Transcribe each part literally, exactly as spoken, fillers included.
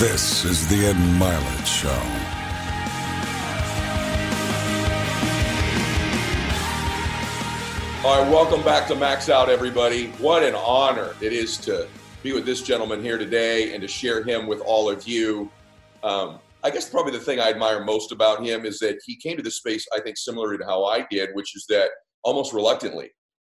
This is the Ed Mylett Show. All right, welcome back to Max Out, everybody. What an honor it is to be with this gentleman here today and to share him with all of you. Um, I guess probably the thing I admire most about him is that he came to this space, I think, similar to how I did, which is that almost reluctantly.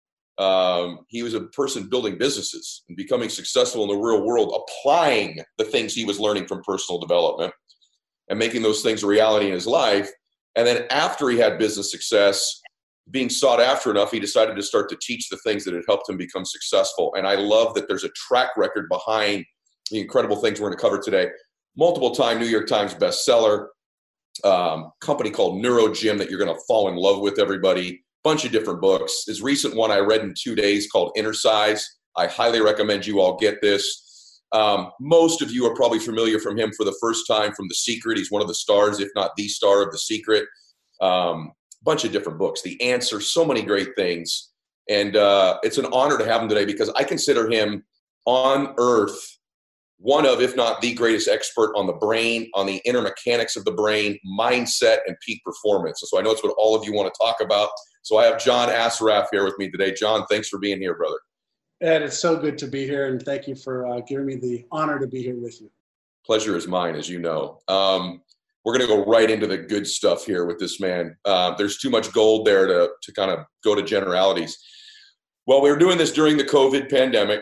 Um, he was a person building businesses and becoming successful in the real world, applying the things he was learning from personal development and making those things a reality in his life. And then after he had business success, being sought after enough, he decided to start to teach the things that had helped him become successful. And I love that there's a track record behind the incredible things we're going to cover today. Multiple time New York Times bestseller, um, company called NeuroGym that you're going to fall in love with, everybody. Bunch of different books. His recent one I read in two days called Inner Size. I highly recommend you all get this. Um, most of you are probably familiar from him for the first time from The Secret. He's one of the stars, if not the star of The Secret. Um, bunch of different books. The Answer, so many great things. And uh, it's an honor to have him today because I consider him on earth one of, if not the greatest expert on the brain, on the inner mechanics of the brain, mindset, and peak performance. And so I know it's what all of you want to talk about. So I have John Assaraf here with me today. John, thanks for being here, brother. Ed, it's so good to be here, and thank you for uh, giving me the honor to be here with you. Pleasure is mine, as you know. Um, we're going to go right into the good stuff here with this man. Uh, there's too much gold there to, to kind of go to generalities. Well, we were doing this during the COVID pandemic,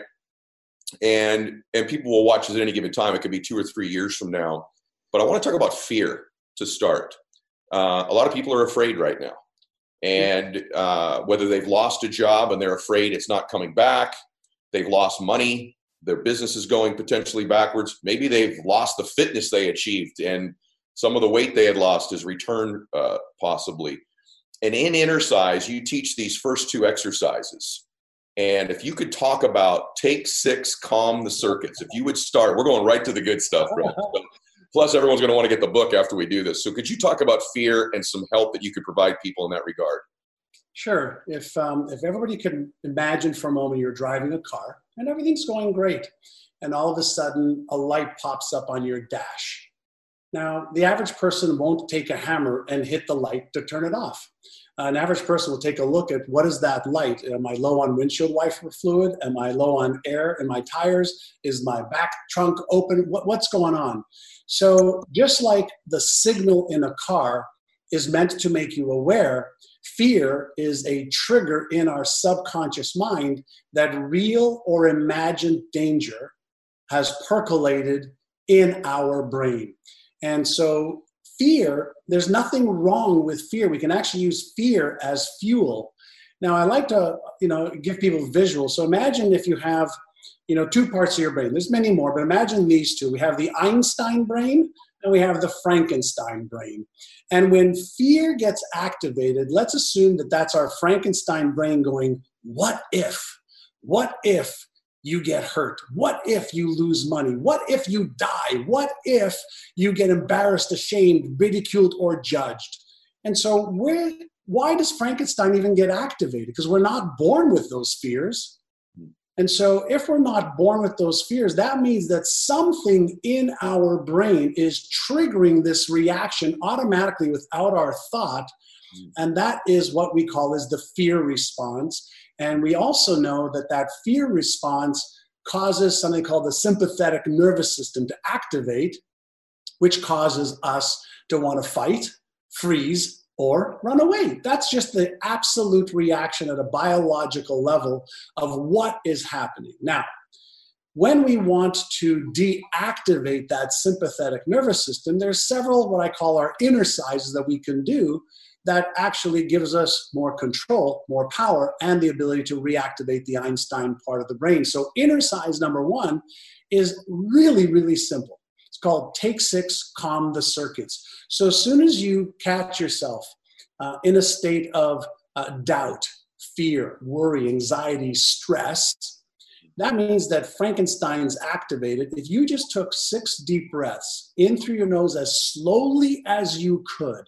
and, and people will watch this at any given time. It could be two or three years from now. But I want to talk about fear to start. Uh, a lot of people are afraid right now. And uh, whether they've lost a job and they're afraid it's not coming back, they've lost money, their business is going potentially backwards. Maybe they've lost the fitness they achieved and some of the weight they had lost has returned uh, possibly. And in Inner Size, you teach these first two exercises. And if you could talk about take six, calm the circuits. If you would start, we're going right to the good stuff, bro. Plus, everyone's going to want to get the book after we do this. So could you talk about fear and some help that you could provide people in that regard? Sure. If um, if everybody could imagine for a moment you're driving a car and everything's going great, and all of a sudden a light pops up on your dash. Now, the average person won't take a hammer and hit the light to turn it off. An average person will take a look at what is that light? Am I low on windshield wiper fluid? Am I low on air in my tires? Is my back trunk open? What, what's going on? So just like the signal in a car is meant to make you aware, fear is a trigger in our subconscious mind that real or imagined danger has percolated in our brain. And so fear, there's nothing wrong with fear. We can actually use fear as fuel. Now, I like to, you know, give people visuals. So imagine if you have, you know, two parts of your brain. There's many more, but imagine these two. We have the Einstein brain and we have the Frankenstein brain. And when fear gets activated, let's assume that that's our Frankenstein brain going, what if? What if you get hurt? What if you lose money? What if you die? What if you get embarrassed, ashamed, ridiculed, or judged? And so where, why does Frankenstein even get activated? Because we're not born with those fears. And so if we're not born with those fears, that means that something in our brain is triggering this reaction automatically without our thought. And that is what we call as the fear response. And we also know that that fear response causes something called the sympathetic nervous system to activate, which causes us to want to fight, freeze, or run away. That's just the absolute reaction at a biological level of what is happening. Now, when we want to deactivate that sympathetic nervous system, there's several what I call our inner sizes that we can do that actually gives us more control, more power, and the ability to reactivate the Einstein part of the brain. So inner size number one is really, really simple. It's called Take Six, Calm the Circuits. So as soon as you catch yourself uh, in a state of uh, doubt, fear, worry, anxiety, stress, that means that Frankenstein's activated. If you just took six deep breaths in through your nose as slowly as you could,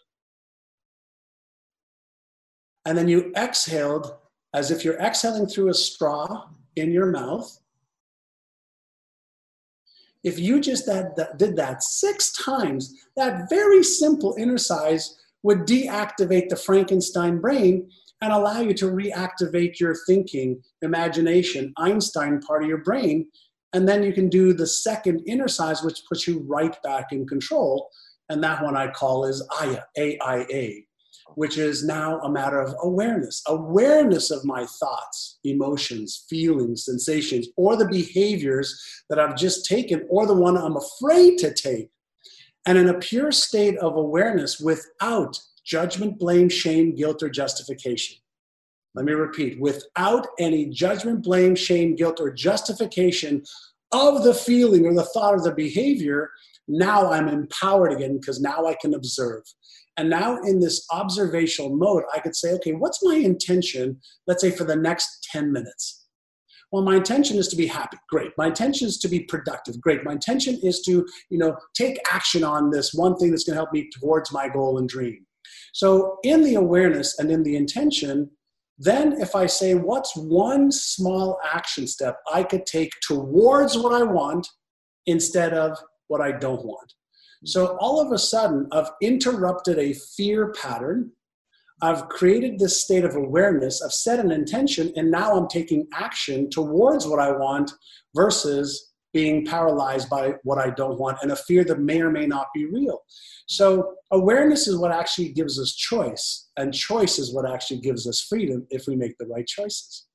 and then you exhaled as if you're exhaling through a straw in your mouth, If you just that, that, did that six times, that very simple exercise would deactivate the Frankenstein brain and allow you to reactivate your thinking, imagination, Einstein part of your brain. And then you can do the second exercise, which puts you right back in control. And that one I call is A I A, A I A, which is now a matter of awareness, awareness of my thoughts, emotions, feelings, sensations, or the behaviors that I've just taken, or the one I'm afraid to take. And in a pure state of awareness without judgment, blame, shame, guilt, or justification. Let me repeat, without any judgment, blame, shame, guilt, or justification of the feeling or the thought or the behavior, now I'm empowered again because now I can observe. And now in this observational mode, I could say, okay, what's my intention, let's say for the next ten minutes? Well, my intention is to be happy. Great. My intention is to be productive. Great. My intention is to, you know, take action on this one thing that's going to help me towards my goal and dream. So in the awareness and in the intention, then if I say, what's one small action step I could take towards what I want instead of what I don't want? So all of a sudden, I've interrupted a fear pattern. I've created this state of awareness. I've set an intention, and now I'm taking action towards what I want versus being paralyzed by what I don't want and a fear that may or may not be real. So awareness is what actually gives us choice, and choice is what actually gives us freedom if we make the right choices.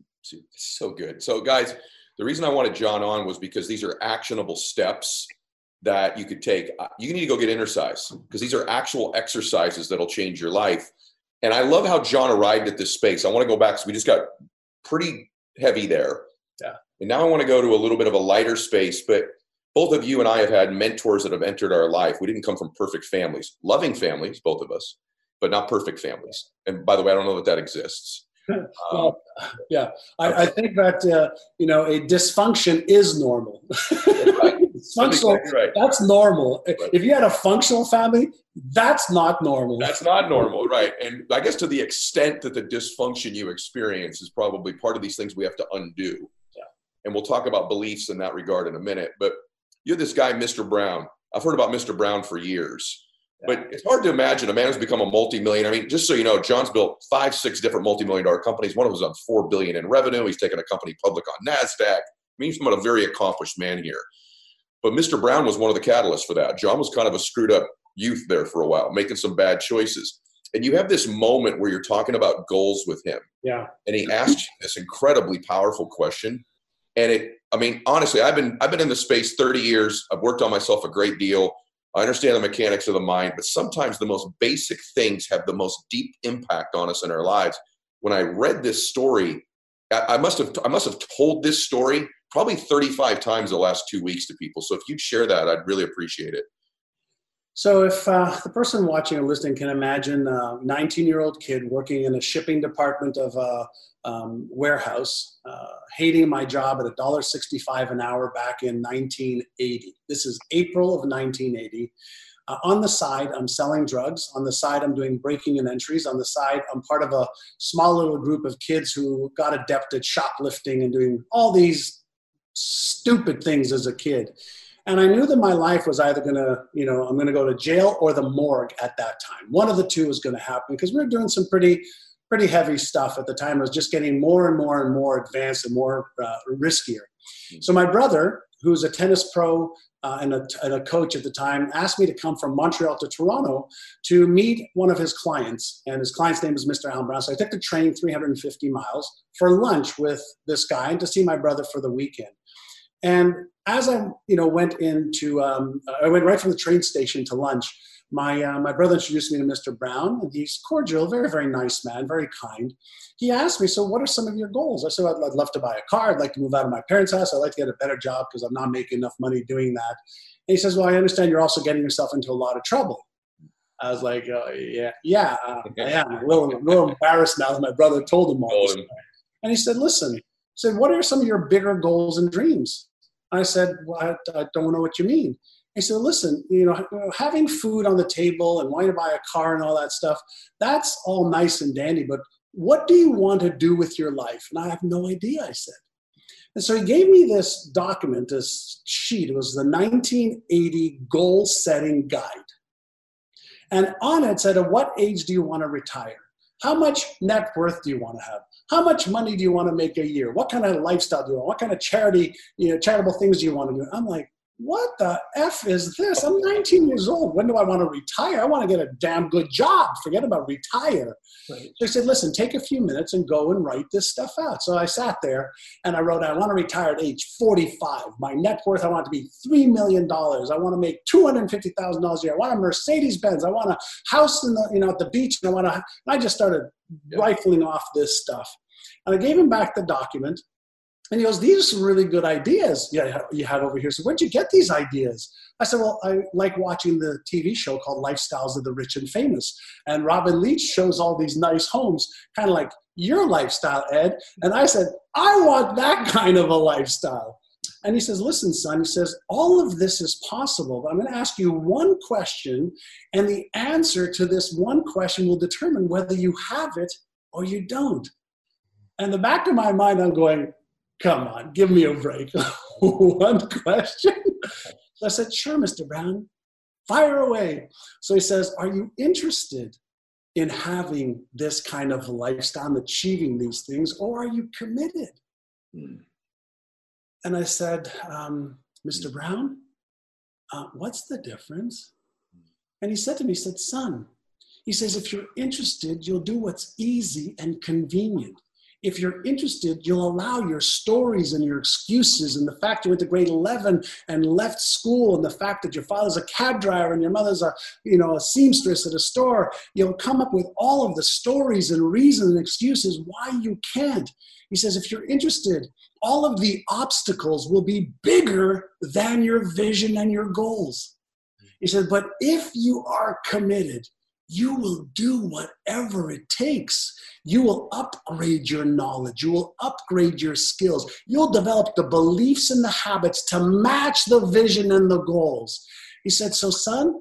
So good. So guys, the reason I wanted John on was because these are actionable steps that you could take. You need to go get exercise because these are actual exercises that'll change your life. And I love how John arrived at this space. I want to go back because we just got pretty heavy there. Yeah. And now I want to go to a little bit of a lighter space, but both of you and I have had mentors that have entered our life. We didn't come from perfect families, loving families, both of us, but not perfect families. And by the way, I don't know that that exists. Well, yeah, I, I think that, uh, you know, a dysfunction is normal. Right. Functional, That's, exactly right. That's normal. Right. If you had a functional family, that's not normal. That's not normal, right? And I guess to the extent that the dysfunction you experience is probably part of these things we have to undo. Yeah. And we'll talk about beliefs in that regard in a minute. But you're this guy, Mister Brown. I've heard about Mister Brown for years. But it's hard to imagine a man who's become a multi-millionaire. I mean, just so you know, John's built five, six different multi-million dollar companies. One of them was on four billion dollars in revenue. He's taken a company public on NASDAQ. I mean, he's a very accomplished man here. But Mister Brown was one of the catalysts for that. John was kind of a screwed up youth there for a while, making some bad choices. And you have this moment where you're talking about goals with him. Yeah. And he asked you this incredibly powerful question. And it, I mean, honestly, I've been, I've been in the space thirty years. I've worked on myself a great deal. I understand the mechanics of the mind, but sometimes the most basic things have the most deep impact on us in our lives. When I read this story, I must have I must have told this story probably thirty-five times the last two weeks to people. So if you'd share that, I'd really appreciate it. So if uh, the person watching or listening can imagine a nineteen-year-old kid working in a shipping department of a um, warehouse, uh, hating my job at one dollar sixty-five an hour back in nineteen eighty. This is April of nineteen eighty. Uh, on the side, I'm selling drugs. On the side, I'm doing breaking and entries. On the side, I'm part of a small little group of kids who got adept at shoplifting and doing all these stupid things as a kid. And I knew that my life was either going to, you know, I'm going to go to jail or the morgue at that time. One of the two was going to happen because we were doing some pretty, pretty heavy stuff at the time. It was just getting more and more and more advanced and more uh, riskier. So my brother, who's a tennis pro uh, and, a, and a coach at the time, asked me to come from Montreal to Toronto to meet one of his clients. And his client's name is Mister Alan Brown. So I took the train three hundred fifty miles for lunch with this guy and to see my brother for the weekend. And as I, you know, went into, um, I went right from the train station to lunch. My uh, my brother introduced me to Mister Brown, and he's cordial, very, very nice man, very kind. He asked me, so what are some of your goals? I said, I'd, I'd love to buy a car. I'd like to move out of my parents' house. I'd like to get a better job because I'm not making enough money doing that. And he says, well, I understand you're also getting yourself into a lot of trouble. I was like, uh, yeah, yeah, uh, I am. A little, a little embarrassed now that my brother told him all this. And he said, listen, he said, what are some of your bigger goals and dreams? I said, well, I, I don't know what you mean. He said, listen, you know, having food on the table and wanting to buy a car and all that stuff, that's all nice and dandy, but what do you want to do with your life? And I have no idea, I said. And so he gave me this document, this sheet. It was the nineteen eighty goal setting guide. And on it said, at what age do you want to retire? How much net worth do you want to have? How much money do you want to make a year? What kind of lifestyle do you want? What kind of charity, you know, charitable things do you want to do? I'm like, what the F is this? I'm nineteen years old. When do I want to retire? I want to get a damn good job. Forget about retire. Right. So I said, listen, take a few minutes and go and write this stuff out. So I sat there and I wrote, I want to retire at age forty-five. My net worth, I want it to be three million dollars. I want to make two hundred fifty thousand dollars a year. I want a Mercedes Benz. I want a house in the, you know, at the beach. And I want to, and I just started yeah. rifling off this stuff. And I gave him back the document. And he goes, these are some really good ideas yeah, you have over here. So where'd you get these ideas? I said, well, I like watching the T V show called Lifestyles of the Rich and Famous. And Robin Leach shows all these nice homes, kind of like your lifestyle, Ed. And I said, I want that kind of a lifestyle. And he says, listen, son, he says, all of this is possible, but I'm going to ask you one question, and the answer to this one question will determine whether you have it or you don't. And in the back of my mind, I'm going, come on, give me a break. One question? So I said, sure, Mister Brown, fire away. So he says, are you interested in having this kind of lifestyle and achieving these things, or are you committed? Hmm. And I said, um, Mister Brown, uh, what's the difference? And he said to me, he said, son, he says, if you're interested, you'll do what's easy and convenient. If you're interested, you'll allow your stories and your excuses and the fact you went to grade eleven and left school and the fact that your father's a cab driver and your mother's a, you know, a seamstress at a store, you'll come up with all of the stories and reasons and excuses why you can't. He says, if you're interested, all of the obstacles will be bigger than your vision and your goals. He said, but if you are committed, you will do whatever it takes. You will upgrade your knowledge. You will upgrade your skills. You'll develop the beliefs and the habits to match the vision and the goals. He said, so son,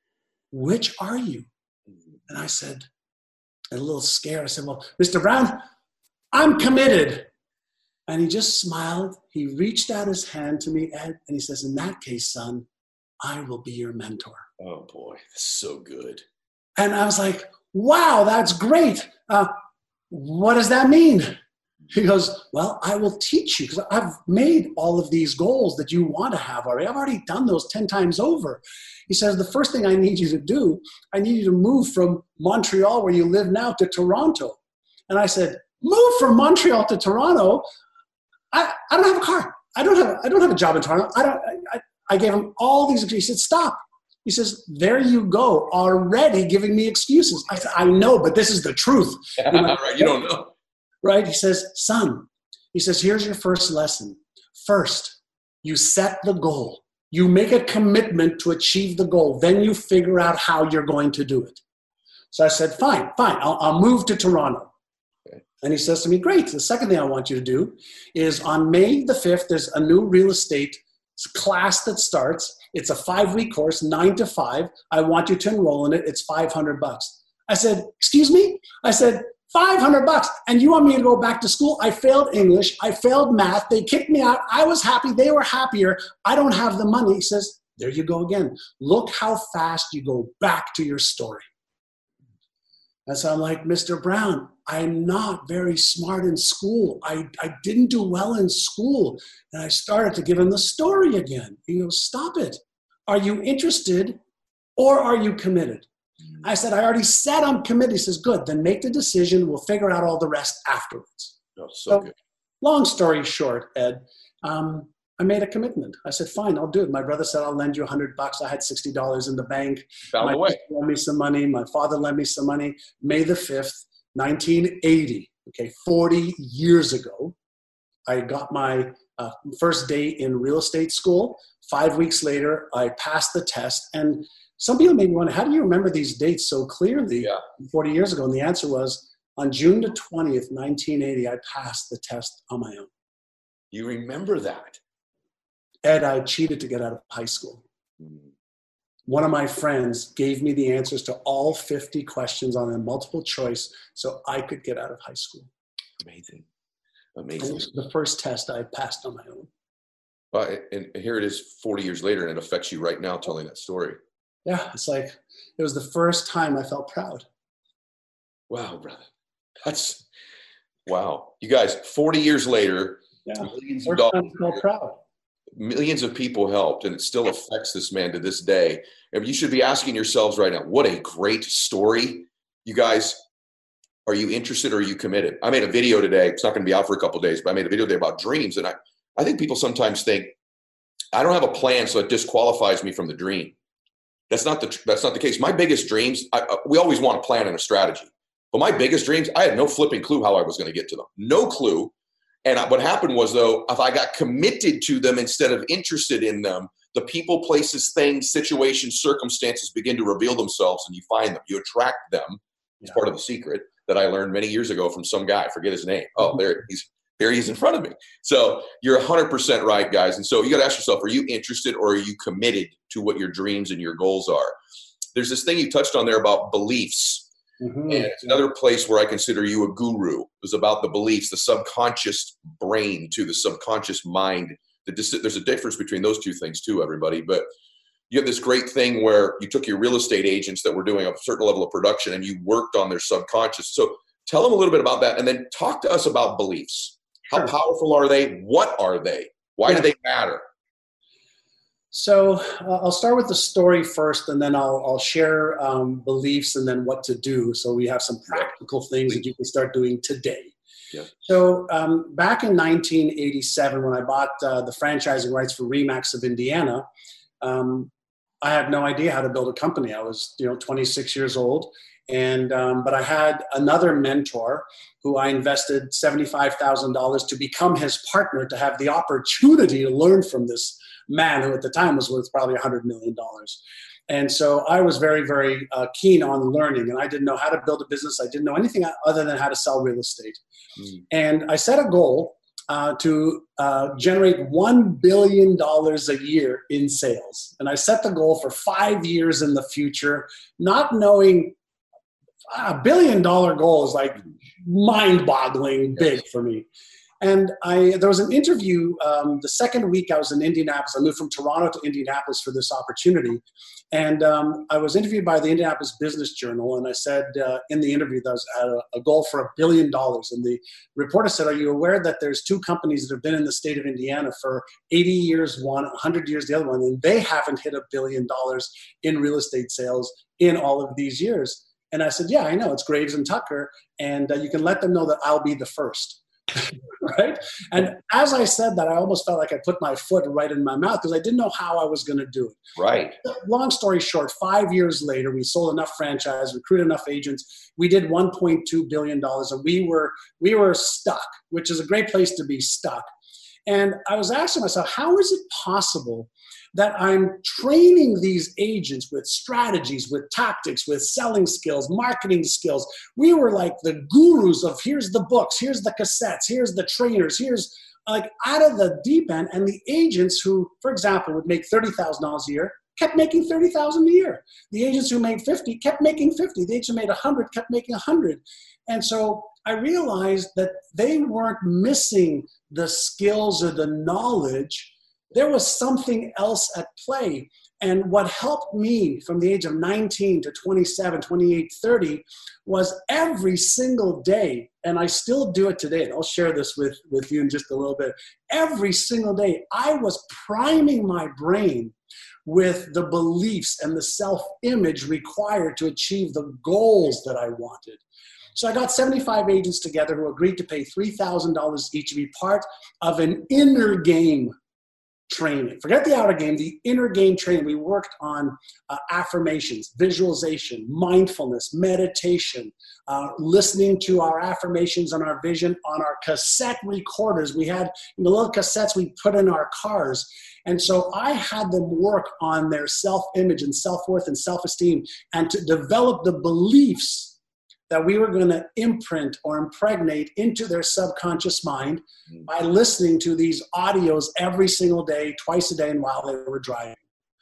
which are you? And I said, a little scared, I said, well, Mister Brown, I'm committed. And he just smiled. He reached out his hand to me, Ed, and he says, in that case, son, I will be your mentor. Oh boy, that's so good. And I was like, wow, that's great. Uh, what does that mean? He goes, well, I will teach you because I've made all of these goals that you want to have already. I've already done those ten times over. He says, the first thing I need you to do, I need you to move from Montreal, where you live now, to Toronto. And I said, move from Montreal to Toronto? I, I don't have a car. I don't have, I don't have a job in Toronto. I, don't, I, I gave him all these excuses. He said, stop. He says, there you go, already giving me excuses. I said, I know, but this is the truth. You know, right, you don't know. Right? He says, son, he says, here's your first lesson. First, you set the goal. You make a commitment to achieve the goal. Then you figure out how you're going to do it. So I said, fine, fine, I'll, I'll move to Toronto. Okay. And he says to me, great. The second thing I want you to do is on May the fifth, there's a new real estate class that starts. It's a five-week course, nine to five. I want you to enroll in it. It's five hundred bucks. I said, excuse me? I said, five hundred bucks. And you want me to go back to school? I failed English. I failed math. They kicked me out. I was happy. They were happier. I don't have the money. He says, there you go again. Look how fast you go back to your story. And so I'm like, Mister Brown, I'm not very smart in school. I, I didn't do well in school. And I started to give him the story again. He goes, stop it. Are you interested or are you committed? I said, I already said I'm committed. He says, good, then make the decision. We'll figure out all the rest afterwards. Oh, so, so good. Long story short, Ed, um, I made a commitment. I said, fine, I'll do it. My brother said, I'll lend you a hundred bucks. I had sixty dollars in the bank. Found My a way. sister lent me some money. My father lent me some money. May the fifth, nineteen eighty, okay, forty years ago, I got my uh, first day in real estate school. Five weeks later, I passed the test. And some people may be wondering, how do you remember these dates so clearly yeah. forty years ago? And the answer was, on June the twentieth, nineteen eighty, I passed the test on my own. You remember that? Ed, I cheated to get out of high school. Mm. One of my friends gave me the answers to all fifty questions on a multiple choice so I could get out of high school. Amazing. Amazing. This was the first test I passed on my own. Well, and here it is forty years later, and it affects you right now telling that story. Yeah, it's like it was the first time I felt proud. Wow, brother. That's, wow. You guys, forty years later, yeah. millions first of time I felt proud. Millions of people helped, and it still affects this man to this day. And you should be asking yourselves right now, what a great story. You guys, are you interested or are you committed? I made a video today. It's not going to be out for a couple of days, but I made a video today about dreams. And I, I think people sometimes think, I don't have a plan, so it disqualifies me from the dream. That's not the, that's not the case. My biggest dreams, I, we always want a plan and a strategy. But my biggest dreams, I had no flipping clue how I was going to get to them. No clue. And what happened was, though, if I got committed to them instead of interested in them, the people, places, things, situations, circumstances begin to reveal themselves, and you find them. You attract them. It's yeah. part of the secret that I learned many years ago from some guy. I forget his name. Oh, there he's there he is in front of me. So you're one hundred percent right, guys. And so you got to ask yourself, are you interested or are you committed to what your dreams and your goals are? There's this thing you touched on there about beliefs. Mm-hmm. And it's another place where I consider you a guru. It was about the beliefs, the subconscious brain to the subconscious mind. The dis- there's a difference between those two things too, everybody. But you have this great thing where you took your real estate agents that were doing a certain level of production and you worked on their subconscious. So tell them a little bit about that, and then talk to us about beliefs. How sure. powerful are they? What are they? Why yeah. do they matter? So uh, I'll start with the story first, and then I'll, I'll share um, beliefs and then what to do. So we have some practical things that you can start doing today. Yeah. So um, back in nineteen eighty-seven, when I bought uh, the franchising rights for Remax of Indiana, um, I had no idea how to build a company. I was, you know, twenty-six years old. And, um, but I had another mentor who I invested seventy-five thousand dollars to become his partner, to have the opportunity to learn from this man who at the time was worth probably one hundred million dollars. And so I was very, very uh, keen on learning, and I didn't know how to build a business. I didn't know anything other than how to sell real estate. Mm. And I set a goal uh, to uh, generate one billion dollars a year in sales. And I set the goal for five years in the future, not knowing a billion dollar goal is like mind-boggling big for me. And I, there was an interview um, the second week I was in Indianapolis. I moved from Toronto to Indianapolis for this opportunity. And um, I was interviewed by the Indianapolis Business Journal. And I said uh, in the interview that I was at a, a goal for a billion dollars. And the reporter said, are you aware that there's two companies that have been in the state of Indiana for eighty years, one, one hundred years, the other one, and they haven't hit a billion dollars in real estate sales in all of these years? And I said, yeah, I know. It's Graves and Tucker. And uh, you can let them know that I'll be the first. Right? And as I said that, I almost felt like I put my foot right in my mouth because I didn't know how I was going to do it. Right. Long story short, five years later, we sold enough franchise, recruited enough agents. We did one point two billion dollars, and we were we were stuck, which is a great place to be stuck. And I was asking myself, how is it possible that I'm training these agents with strategies, with tactics, with selling skills, marketing skills? We were like the gurus of here's the books, here's the cassettes, here's the trainers, here's like out of the deep end. And the agents who, for example, would make thirty thousand dollars a year kept making thirty thousand dollars a year. The agents who made fifty kept making fifty. The agents who made one hundred kept making one hundred. And so I realized that they weren't missing the skills or the knowledge. There was something else at play. And what helped me from the age of nineteen to twenty-seven, twenty-eight, thirty was every single day, and I still do it today, and I'll share this with, with you in just a little bit. Every single day, I was priming my brain with the beliefs and the self-image required to achieve the goals that I wanted. So I got seventy-five agents together who agreed to pay three thousand dollars each to be part of an inner game training. Forget the outer game, the inner game training. We worked on uh, affirmations, visualization, mindfulness, meditation, uh, listening to our affirmations and our vision on our cassette recorders. We had the little cassettes we put in our cars. And so I had them work on their self-image and self-worth and self-esteem and to develop the beliefs that we were going to imprint or impregnate into their subconscious mind by listening to these audios every single day, twice a day, and while they were driving.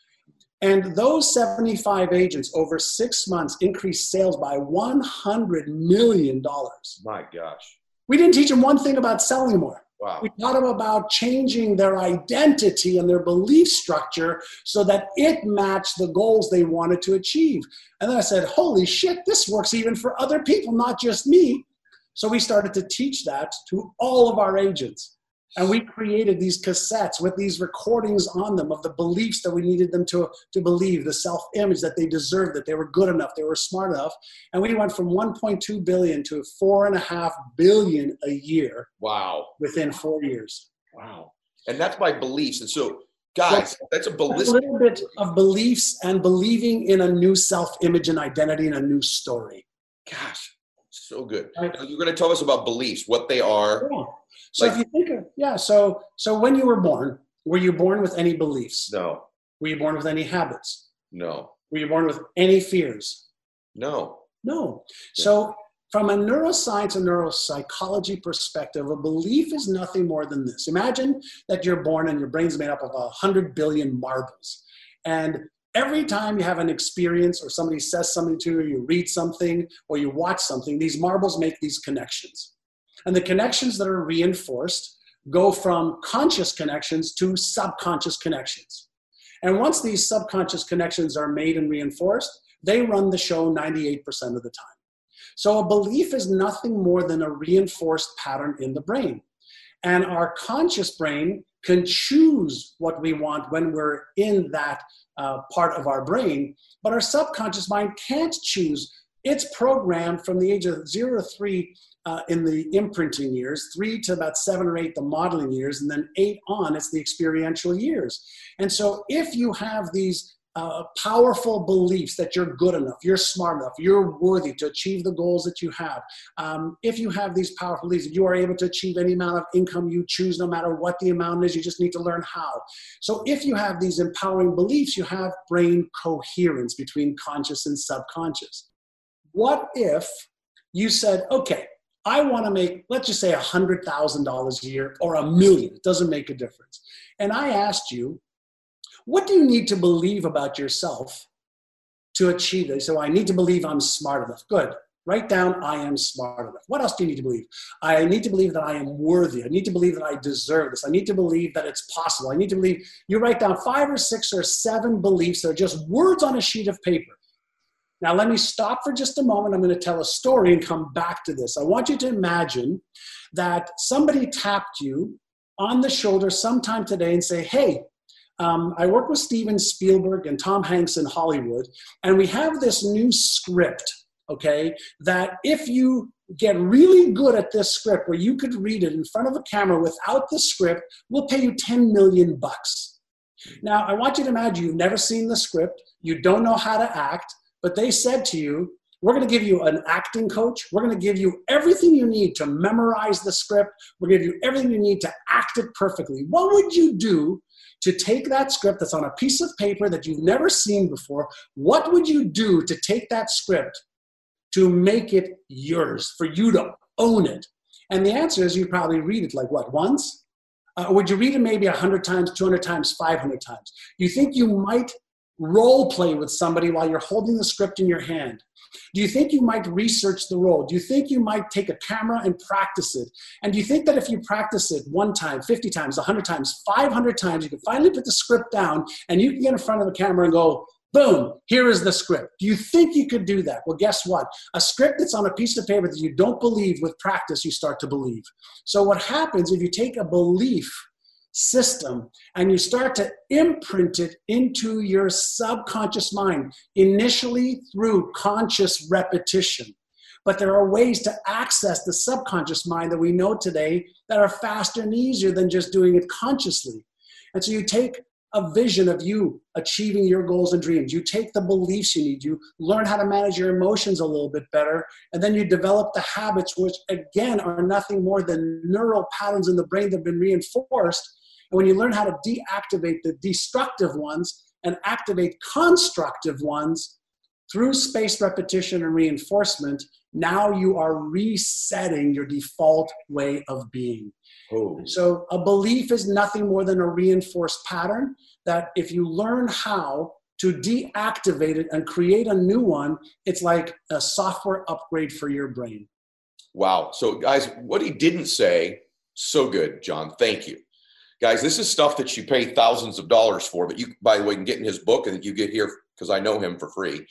And those seventy-five agents over six months increased sales by one hundred million dollars. My gosh. We didn't teach them one thing about selling more. Wow. We taught them about changing their identity and their belief structure so that it matched the goals they wanted to achieve. And then I said, holy shit, this works even for other people, not just me. So we started to teach that to all of our agents. And we created these cassettes with these recordings on them of the beliefs that we needed them to, to believe, the self-image that they deserved, that they were good enough, they were smart enough. And we went from one point two billion to four and a half billion a year. Wow. Within four years. Wow. And that's by beliefs. And so, guys, that's a ballistic. A little bit of beliefs and believing in a new self-image and identity and a new story. Gosh, so good. Right. Now, you're going to tell us about beliefs, what they are. Yeah. So Like, if you think of, yeah, so so when you were born, were you born with any beliefs? no, Were you born with any habits? no, Were you born with any fears? no. No. So from a neuroscience and neuropsychology perspective, a belief is nothing more than this. Imagine that you're born and your brain's made up of a hundred billion marbles. And every time you have an experience or somebody says something to you, or you read something or you watch something, these marbles make these connections. And the connections that are reinforced go from conscious connections to subconscious connections. And once these subconscious connections are made and reinforced, they run the show ninety-eight percent of the time. So a belief is nothing more than a reinforced pattern in the brain. And our conscious brain can choose what we want when we're in that uh, part of our brain, but our subconscious mind can't choose. It's programmed from the age of zero to three uh, in the imprinting years, three to about seven or eight, the modeling years, and then eight on, it's the experiential years. And so if you have these uh, powerful beliefs that you're good enough, you're smart enough, you're worthy to achieve the goals that you have, um, if you have these powerful beliefs, you are able to achieve any amount of income you choose, no matter what the amount is, you just need to learn how. So if you have these empowering beliefs, you have brain coherence between conscious and subconscious. What if you said, okay, I want to make, let's just say one hundred thousand dollars a year or a million, it doesn't make a difference. And I asked you, what do you need to believe about yourself to achieve it? So I need to believe I'm smart enough. Good. Write down, I am smart enough. What else do you need to believe? I need to believe that I am worthy. I need to believe that I deserve this. I need to believe that it's possible. I need to believe, you write down five or six or seven beliefs that are just words on a sheet of paper. Now, let me stop for just a moment. I'm going to tell a story and come back to this. I want you to imagine that somebody tapped you on the shoulder sometime today and say, hey, um, I work with Steven Spielberg and Tom Hanks in Hollywood, and we have this new script, okay, that if you get really good at this script where you could read it in front of a camera without the script, we'll pay you ten million bucks. Now, I want you to imagine you've never seen the script, you don't know how to act, but they said to you, we're going to give you an acting coach. We're going to give you everything you need to memorize the script. We're going to give you everything you need to act it perfectly. What would you do to take that script that's on a piece of paper that you've never seen before? What would you do to take that script to make it yours, for you to own it? And the answer is you'd probably read it like what, once? Uh, would you read it maybe one hundred times, two hundred times, five hundred times? You think you might role play with somebody while you're holding the script in your hand? Do you think you might research the role? Do you think you might take a camera and practice it? And do you think that if you practice it one time, fifty times, one hundred times, five hundred times, you can finally put the script down and you can get in front of the camera and go, boom, here is the script? Do you think you could do that? Well, guess what? A script that's on a piece of paper that you don't believe, with practice, you start to believe. So what happens if you take a belief system and you start to imprint it into your subconscious mind, initially through conscious repetition. But there are ways to access the subconscious mind that we know today that are faster and easier than just doing it consciously. And so you take a vision of you achieving your goals and dreams. You take the beliefs you need. You learn how to manage your emotions a little bit better. And then you develop the habits, which again are nothing more than neural patterns in the brain that have been reinforced. And when you learn how to deactivate the destructive ones and activate constructive ones through spaced repetition and reinforcement, now you are resetting your default way of being. Oh. So a belief is nothing more than a reinforced pattern that if you learn how to deactivate it and create a new one, it's like a software upgrade for your brain. Wow. So guys, what he didn't say, so good, John. Thank you. Guys, this is stuff that you pay thousands of dollars for, but you, by the way, can get in his book and you get here because I know him for free.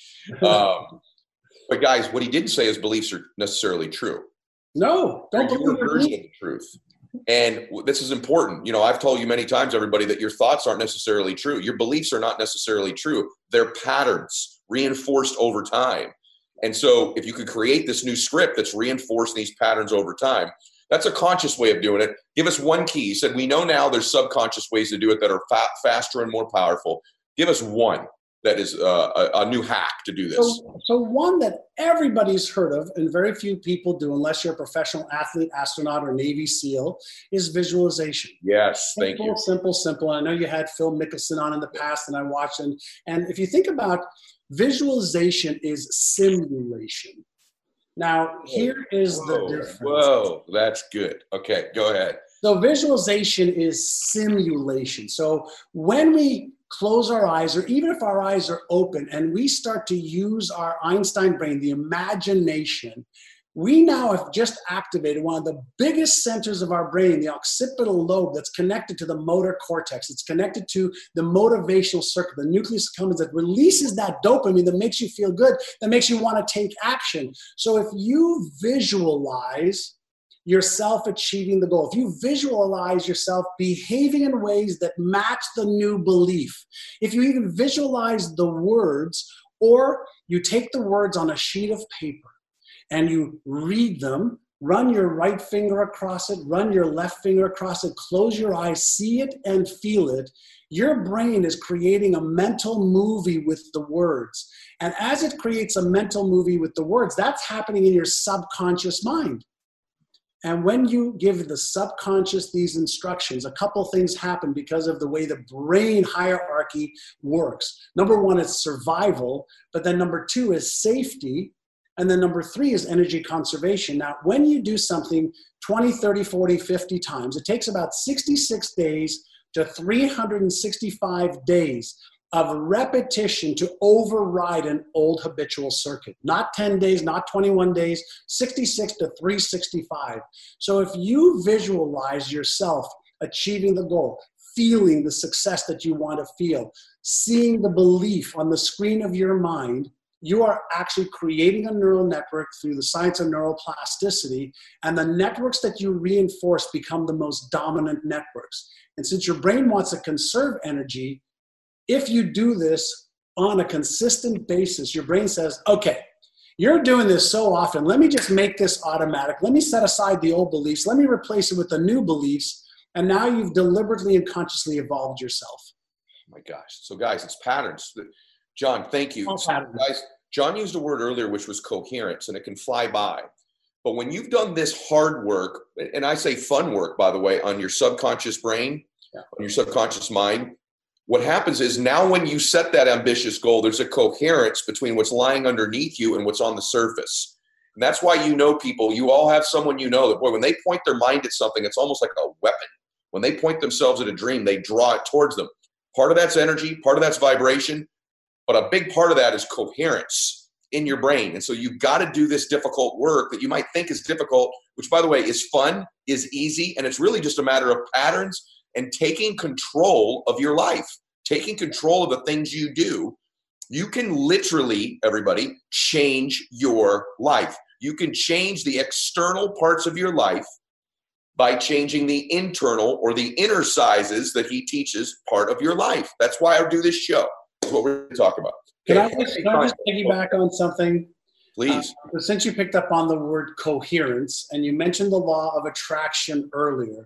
Um, but guys, what he didn't say is beliefs are necessarily true. No, don't They're your version of the truth. And this is important. You know, I've told you many times, everybody, that your thoughts aren't necessarily true. Your beliefs are not necessarily true. They're patterns reinforced over time. And so if you could create this new script that's reinforced these patterns over time, that's a conscious way of doing it. Give us one key. You said, we know now there's subconscious ways to do it that are fa- faster and more powerful. Give us one that is uh, a, a new hack to do this. So, so one that everybody's heard of and very few people do, unless you're a professional athlete, astronaut, or Navy SEAL, is visualization. Yes, thank simple, you. Simple, simple. I know you had Phil Mickelson on in the past, and I watched him. And if you think about visualization is simulation. Now, here is whoa, the difference. Whoa, that's good. Okay, go ahead. So visualization is simulation. So when we close our eyes, or even if our eyes are open and we start to use our Einstein brain, the imagination, we now have just activated one of the biggest centers of our brain, the occipital lobe, that's connected to the motor cortex. It's connected to the motivational circuit, the nucleus accumbens, that releases that dopamine that makes you feel good, that makes you want to take action. So if you visualize yourself achieving the goal, if you visualize yourself behaving in ways that match the new belief, if you even visualize the words, or you take the words on a sheet of paper and you read them, run your right finger across it, run your left finger across it, close your eyes, see it and feel it, your brain is creating a mental movie with the words. And as it creates a mental movie with the words, that's happening in your subconscious mind. And when you give the subconscious these instructions, a couple things happen because of the way the brain hierarchy works. Number one is survival, but then number two is safety. And then number three is energy conservation. Now, when you do something twenty, thirty, forty, fifty times, it takes about sixty-six days to three hundred sixty-five days of repetition to override an old habitual circuit. Not ten days, not twenty-one days, sixty-six to three hundred sixty-five. So if you visualize yourself achieving the goal, feeling the success that you want to feel, seeing the belief on the screen of your mind, you are actually creating a neural network through the science of neuroplasticity, and the networks that you reinforce become the most dominant networks. And since your brain wants to conserve energy, if you do this on a consistent basis, your brain says, okay, you're doing this so often, let me just make this automatic. Let me set aside the old beliefs. Let me replace it with the new beliefs. And now you've deliberately and consciously evolved yourself. Oh my gosh. So guys, it's patterns. John, thank you. So guys, John used a word earlier, which was coherence, and it can fly by. But when you've done this hard work, and I say fun work, by the way, on your subconscious brain, yeah. on your subconscious mind, what happens is now when you set that ambitious goal, there's a coherence between what's lying underneath you and what's on the surface. And that's why you know people, you all have someone you know that, boy, when they point their mind at something, it's almost like a weapon. When they point themselves at a dream, they draw it towards them. Part of that's energy, part of that's vibration, but a big part of that is coherence in your brain. And so you've got to do this difficult work that you might think is difficult, which, by the way, is fun, is easy, and it's really just a matter of patterns and taking control of your life, taking control of the things you do. You can literally, everybody, change your life. You can change the external parts of your life by changing the internal or the inner sizes that he teaches part of your life. That's why I do this show. That's what we're going to talk about. Can I just, can I just piggyback on something? Please. Uh, since you picked up on the word coherence and you mentioned the law of attraction earlier,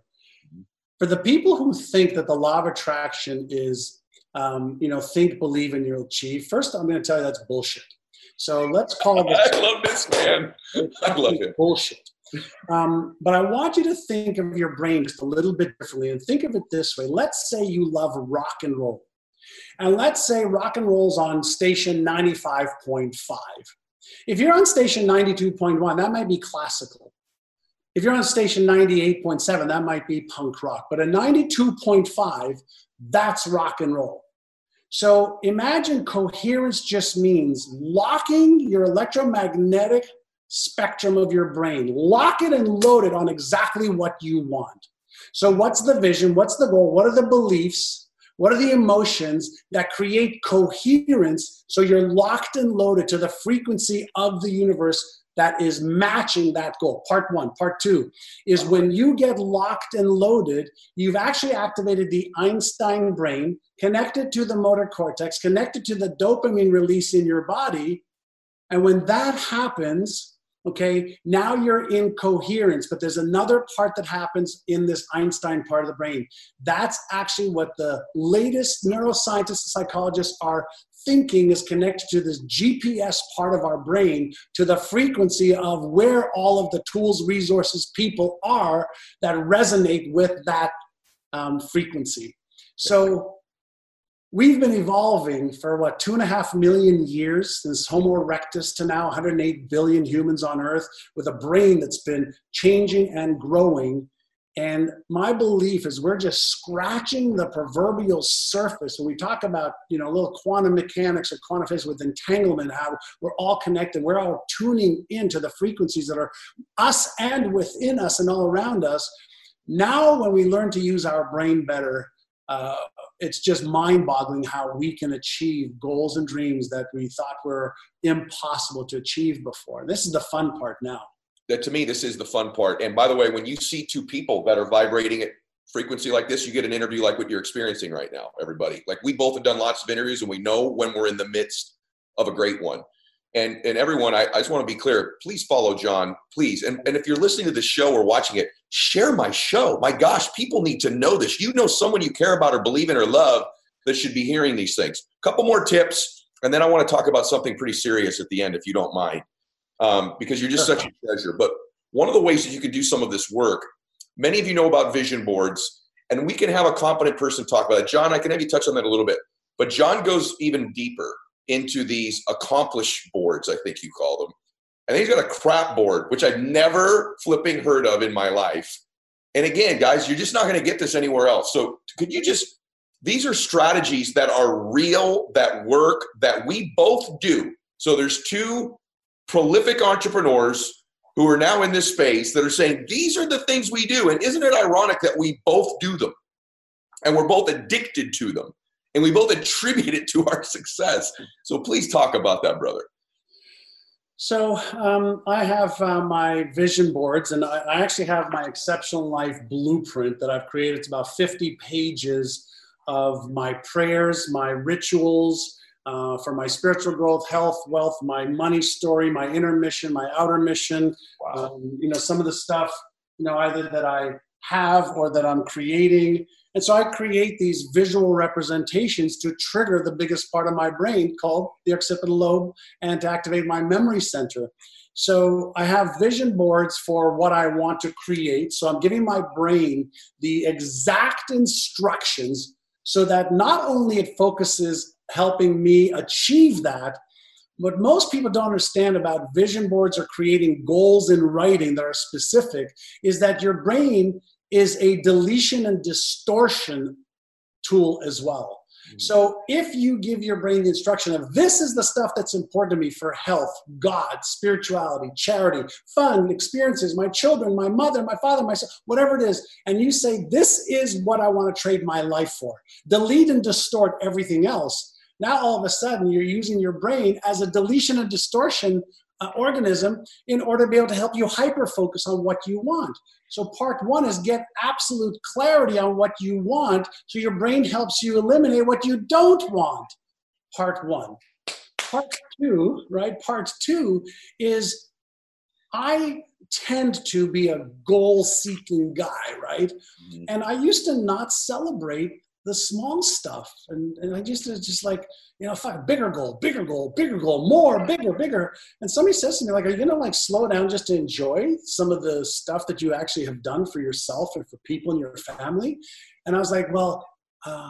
for the people who think that the law of attraction is, um, you know, think, believe, and you'll achieve, first I'm going to tell you that's bullshit. So let's call this. I love this, man. I love it. Bullshit. Um, but I want you to think of your brain just a little bit differently and think of it this way. Let's say you love rock and roll. And let's say rock and roll's on station ninety-five point five. If you're on station ninety-two point one, that might be classical. If you're on station ninety-eight point seven, that might be punk rock. But at ninety-two point five, that's rock and roll. So imagine coherence just means locking your electromagnetic spectrum of your brain. Lock it and load it on exactly what you want. So what's the vision? What's the goal? What are the beliefs? What are the emotions that create coherence so you're locked and loaded to the frequency of the universe that is matching that goal? Part one. Part two is when you get locked and loaded, you've actually activated the Einstein brain, connected to the motor cortex, connected to the dopamine release in your body. And when that happens, okay, now you're in coherence, but there's another part that happens in this Einstein part of the brain. That's actually what the latest neuroscientists and psychologists are thinking is connected to this G P S part of our brain, to the frequency of where all of the tools, resources, people are that resonate with that um, frequency. So we've been evolving for what, two and a half million years, since Homo erectus to now one hundred eight billion humans on Earth, with a brain that's been changing and growing. And my belief is we're just scratching the proverbial surface. When we talk about, you know, a little quantum mechanics or quantum physics with entanglement, how we're all connected, we're all tuning into the frequencies that are us and within us and all around us. Now, when we learn to use our brain better, uh, it's just mind-boggling how we can achieve goals and dreams that we thought were impossible to achieve before. This is the fun part now. That to me, this is the fun part. And by the way, when you see two people that are vibrating at frequency like this, you get an interview like what you're experiencing right now, everybody. Like we both have done lots of interviews and we know when we're in the midst of a great one. And and everyone, I, I just want to be clear, please follow John, please. And, and if you're listening to this show or watching it, share my show. My gosh, people need to know this. You know someone you care about or believe in or love that should be hearing these things. A couple more tips, and then I want to talk about something pretty serious at the end, if you don't mind, um, because you're just such a treasure. But one of the ways that you can do some of this work, many of you know about vision boards, and we can have a competent person talk about it. John, I can have you touch on that a little bit. But John goes even deeper into these accomplish boards, I think you call them. And he's got a crap board, which I've never flipping heard of in my life. And again, guys, you're just not going to get this anywhere else. So could you just, these are strategies that are real, that work, that we both do. So there's two prolific entrepreneurs who are now in this space that are saying, these are the things we do. And isn't it ironic that we both do them? And we're both addicted to them. And we both attribute it to our success. So please talk about that, brother. So um, I have uh, my vision boards, and I, I actually have my Exceptional Life Blueprint that I've created. It's about fifty pages of my prayers, my rituals uh, for my spiritual growth, health, wealth, my money story, my inner mission, my outer mission. Wow. Um, you know, some of the stuff, you know, either that I have or that I'm creating. And so I create these visual representations to trigger the biggest part of my brain called the occipital lobe and to activate my memory center. So I have vision boards for what I want to create. So I'm giving my brain the exact instructions so that not only it focuses helping me achieve that, what most people don't understand about vision boards or creating goals in writing that are specific is that your brain is a deletion and distortion tool as well. Mm-hmm. So if you give your brain the instruction of this is the stuff that's important to me for health, God, spirituality, charity, fun, experiences, my children, my mother, my father, myself, whatever it is, and you say this is what I want to trade my life for, delete and distort everything else. Now all of a sudden you're using your brain as a deletion and distortion uh, organism in order to be able to help you hyper-focus on what you want. So part one is get absolute clarity on what you want so your brain helps you eliminate what you don't want. Part one. Part two, right? Part two is I tend to be a goal-seeking guy, right? Mm-hmm. And I used to not celebrate the small stuff. And, and I just, it's just like, you know, fuck, bigger goal, bigger goal, bigger goal, more, bigger, bigger. And somebody says to me, like, are you going to like slow down just to enjoy some of the stuff that you actually have done for yourself and for people in your family? And I was like, well, uh,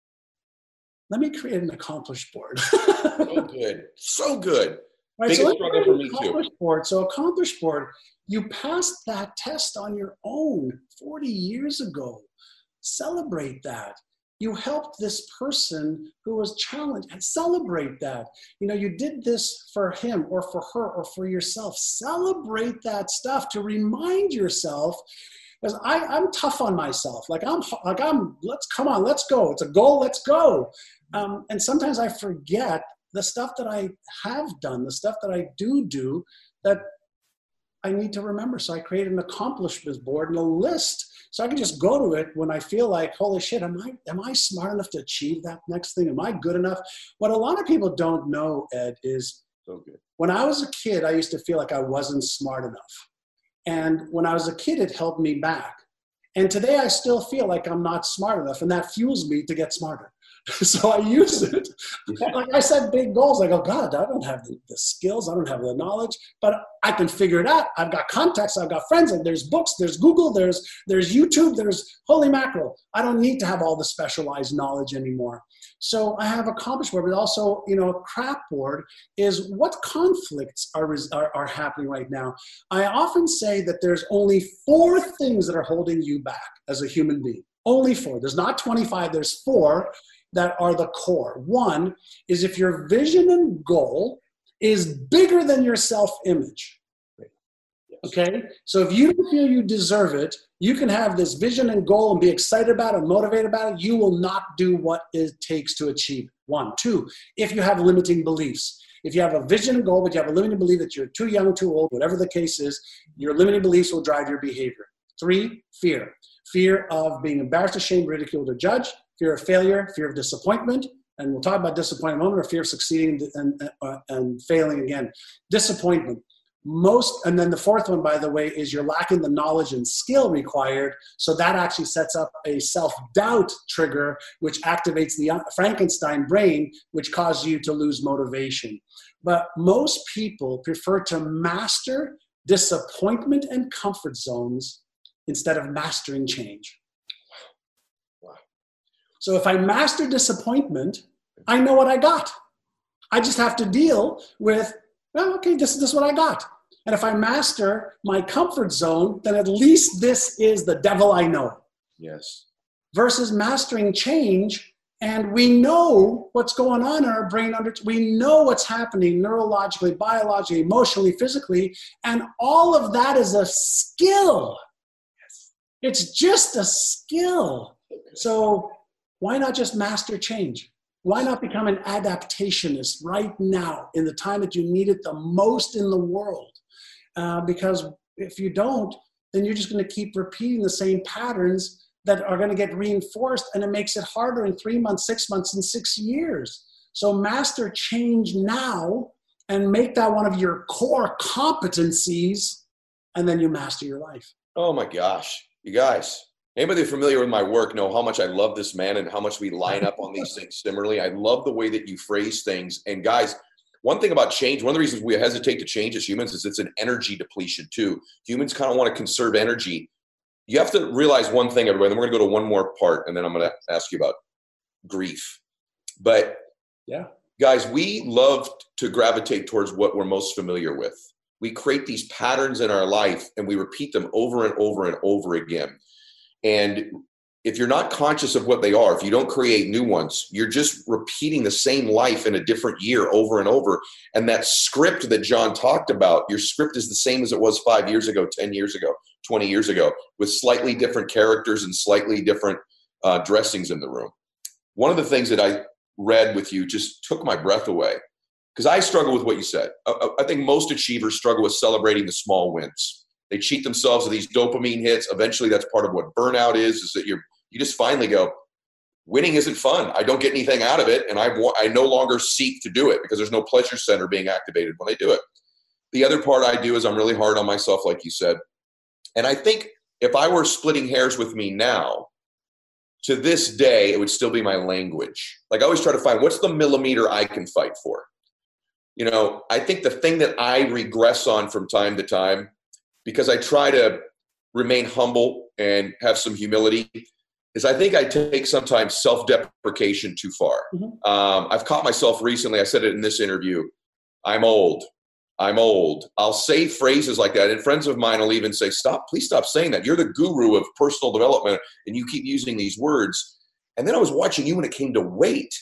let me create an accomplished board. So good. So good. Right, Biggest so struggle for me too. Board. So accomplished board, you passed that test on your own forty years ago. Celebrate that. You helped this person who was challenged, and celebrate that. You know, you did this for him or for her or for yourself. Celebrate that stuff to remind yourself, because I, I'm tough on myself. Like I'm, like I'm, let's come on, let's go. It's a goal, let's go. Um, and sometimes I forget the stuff that I have done, the stuff that I do do that I need to remember. So I created an accomplishments board and a list so I can just go to it when I feel like, holy shit, am I, am I smart enough to achieve that next thing? Am I good enough? What a lot of people don't know, Ed, is so good. When I was a kid, I used to feel like I wasn't smart enough. And when I was a kid, it held me back. And today I still feel like I'm not smart enough, and that fuels me to get smarter. So I use it. Like I set big goals. I go, God, I don't have the, the skills. I don't have the knowledge, but I can figure it out. I've got contacts. I've got friends. And there's books. There's Google. There's there's YouTube. There's holy mackerel. I don't need to have all the specialized knowledge anymore. So I have accomplished board, but also, you know, a crap board is what conflicts are, are, are happening right now. I often say that there's only four things that are holding you back as a human being. Only four. There's not twenty-five. There's four that are the core. One is if your vision and goal is bigger than your self-image. Okay? So if you don't feel you deserve it, you can have this vision and goal and be excited about it and motivated about it. You will not do what it takes to achieve it. One. Two, if you have limiting beliefs. If you have a vision and goal, but you have a limiting belief that you're too young, too old, whatever the case is, your limiting beliefs will drive your behavior. Three, fear. Fear of being embarrassed, ashamed, ridiculed, or judged. Fear of failure, fear of disappointment, and we'll talk about disappointment in a moment, or fear of succeeding and, uh, and failing again. Disappointment. Most, and then the fourth one, by the way, is you're lacking the knowledge and skill required, so that actually sets up a self-doubt trigger, which activates the Frankenstein brain, which causes you to lose motivation. But most people prefer to master disappointment and comfort zones instead of mastering change. So if I master disappointment, I know what I got. I just have to deal with, well, okay, this, this is what I got. And if I master my comfort zone, then at least this is the devil I know. Yes. Versus mastering change, and we know what's going on in our brain. Under, we know what's happening neurologically, biologically, emotionally, physically, and all of that is a skill. Yes. It's just a skill. So why not just master change? Why not become an adaptationist right now in the time that you need it the most in the world? Uh, because if you don't, then you're just going to keep repeating the same patterns that are going to get reinforced, and it makes it harder in three months, six months, and six years. So master change now and make that one of your core competencies, and then you master your life. Oh my gosh, you guys. Anybody familiar with my work know how much I love this man and how much we line up on these things similarly. I love the way that you phrase things. And guys, one thing about change, one of the reasons we hesitate to change as humans is it's an energy depletion too. Humans kind of want to conserve energy. You have to realize one thing, everybody, then we're going to go to one more part, and then I'm going to ask you about grief. But yeah, guys, we love to gravitate towards what we're most familiar with. We create these patterns in our life, and we repeat them over and over and over again. And if you're not conscious of what they are, if you don't create new ones, you're just repeating the same life in a different year over and over. And that script that John talked about, your script is the same as it was five years ago, ten years ago, twenty years ago, with slightly different characters and slightly different uh, dressings in the room. One of the things that I read with you just took my breath away, because I struggle with what you said. I, I think most achievers struggle with celebrating the small wins. They cheat themselves with these dopamine hits. Eventually, that's part of what burnout is, is that you're, you just finally go, winning isn't fun. I don't get anything out of it, and I, I no longer seek to do it because there's no pleasure center being activated when I do it. The other part I do is I'm really hard on myself, like you said. And I think if I were splitting hairs with me now, to this day, it would still be my language. Like I always try to find what's the millimeter I can fight for. You know, I think the thing that I regress on from time to time, because I try to remain humble and have some humility, is I think I take sometimes self-deprecation too far. Mm-hmm. Um, I've caught myself recently, I said it in this interview, I'm old, I'm old. I'll say phrases like that, and friends of mine will even say, stop, please stop saying that. You're the guru of personal development, and you keep using these words. And then I was watching you when it came to weight.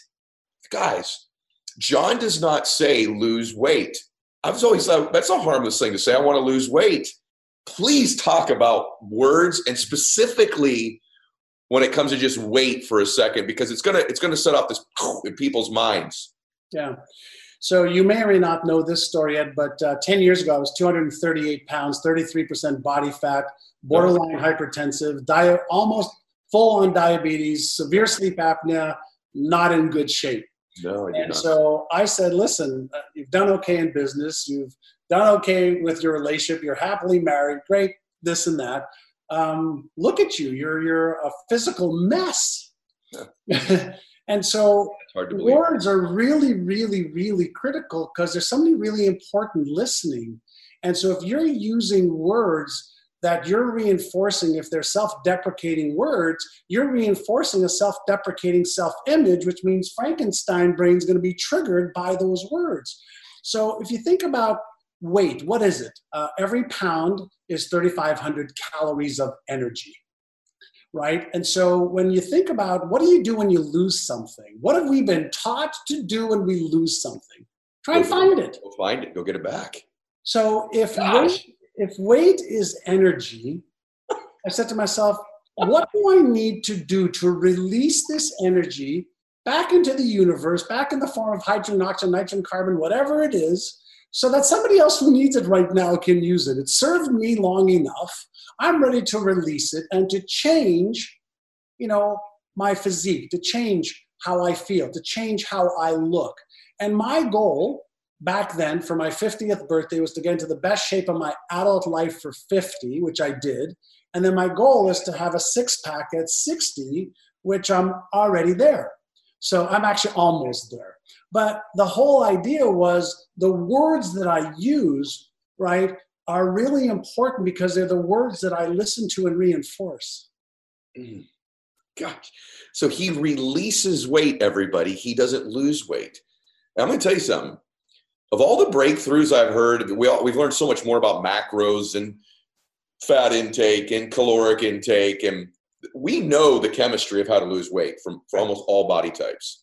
Guys, John does not say lose weight. I was always thought that's a harmless thing to say. I want to lose weight. Please talk about words, and specifically when it comes to just wait for a second, because it's gonna it's gonna set off this in people's minds. Yeah. So you may or may not know this story, Ed, but uh, ten years ago I was two hundred thirty-eight pounds, thirty-three percent body fat, borderline oh. hypertensive, diet, almost full-on diabetes, severe sleep apnea, not in good shape. No, I did and not. So I said, listen, uh, you've done okay in business. You've done okay with your relationship. You're happily married. Great, this and that. Um, look at you. You're you're a physical mess. Yeah. And so words are really, really, really critical because there's something really important listening. And so if you're using words that you're reinforcing, if they're self-deprecating words, you're reinforcing a self-deprecating self-image, which means Frankenstein brain's going to be triggered by those words. So if you think about weight, what is it? Uh, every pound is thirty-five hundred calories of energy, right? And so when you think about what do you do when you lose something? What have we been taught to do when we lose something? Try and find it. Go find it. Go get it back. So if weight, if weight is energy, I said to myself, what do I need to do to release this energy back into the universe, back in the form of hydrogen, oxygen, nitrogen, carbon, whatever it is, so that somebody else who needs it right now can use it? It served me long enough. I'm ready to release it and to change, you know, my physique, to change how I feel, to change how I look. And my goal back then for my fiftieth birthday was to get into the best shape of my adult life for fifty, which I did. And then my goal is to have a six pack at sixty, which I'm already there. So I'm actually almost there. But the whole idea was the words that I use, right, are really important because they're the words that I listen to and reinforce. Mm. Gosh. So he releases weight, everybody. He doesn't lose weight. Now, I'm going to tell you something. Of all the breakthroughs I've heard, we all, we've learned so much more about macros and fat intake and caloric intake. And we know the chemistry of how to lose weight from, for almost all body types.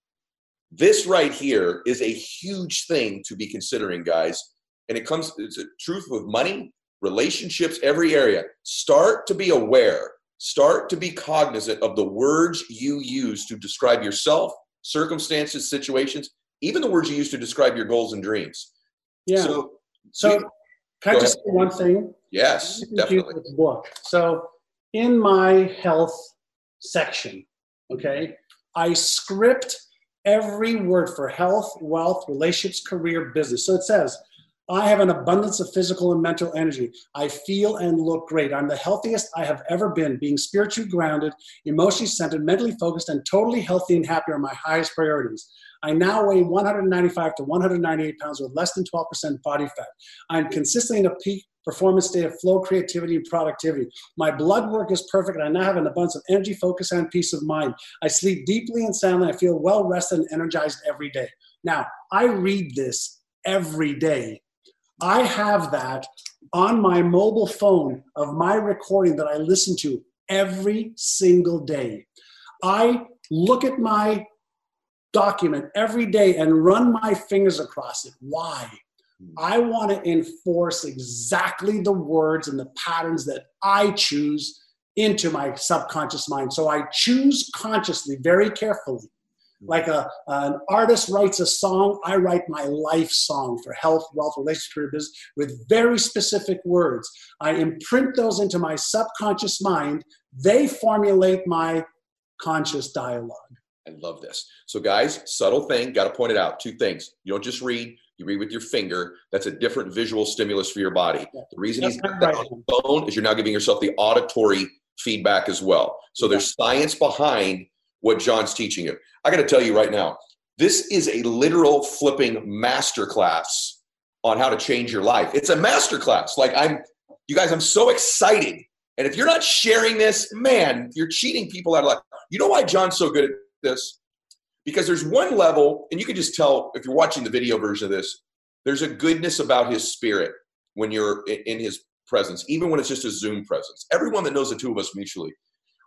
This right here is a huge thing to be considering, guys. And it comes, it's a truth with money, relationships, every area. Start to be aware. Start to be cognizant of the words you use to describe yourself, circumstances, situations, even the words you use to describe your goals and dreams. Yeah. So, so we, can I just say one thing? Yes, definitely. This book. So in my health section, okay, I script every word for health, wealth, relationships, career, business. So it says, I have an abundance of physical and mental energy. I feel and look great. I'm the healthiest I have ever been. Being spiritually grounded, emotionally centered, mentally focused, and totally healthy and happy are my highest priorities. I now weigh one hundred ninety-five to one hundred ninety-eight pounds with less than twelve percent body fat. I'm consistently in a peak performance state of flow, creativity, and productivity. My blood work is perfect, and I now have an abundance of energy, focus, and peace of mind. I sleep deeply and soundly. I feel well rested and energized every day. Now, I read this every day. I have that on my mobile phone of my recording that I listen to every single day. I look at my document every day and run my fingers across it. Why? I want to enforce exactly the words and the patterns that I choose into my subconscious mind. So I choose consciously, very carefully. Like a, an artist writes a song, I write my life song for health, wealth, relationships, career, business with very specific words. I imprint those into my subconscious mind. They formulate my conscious dialogue. I love this. So guys, subtle thing, got to point it out. Two things. You don't just read, you read with your finger. That's a different visual stimulus for your body. Yeah. The reason That's he's got that on the phone is you're now giving yourself the auditory feedback as well. So yeah. There's science behind what John's teaching you. I got to tell you right now, this is a literal flipping masterclass on how to change your life. It's a masterclass. Like I'm, you guys, I'm so excited. And if you're not sharing this, man, you're cheating people out of life. You know why John's so good at this? Because there's one level, and you can just tell if you're watching the video version of this, there's a goodness about his spirit when you're in his presence, even when it's just a Zoom presence. Everyone that knows the two of us mutually,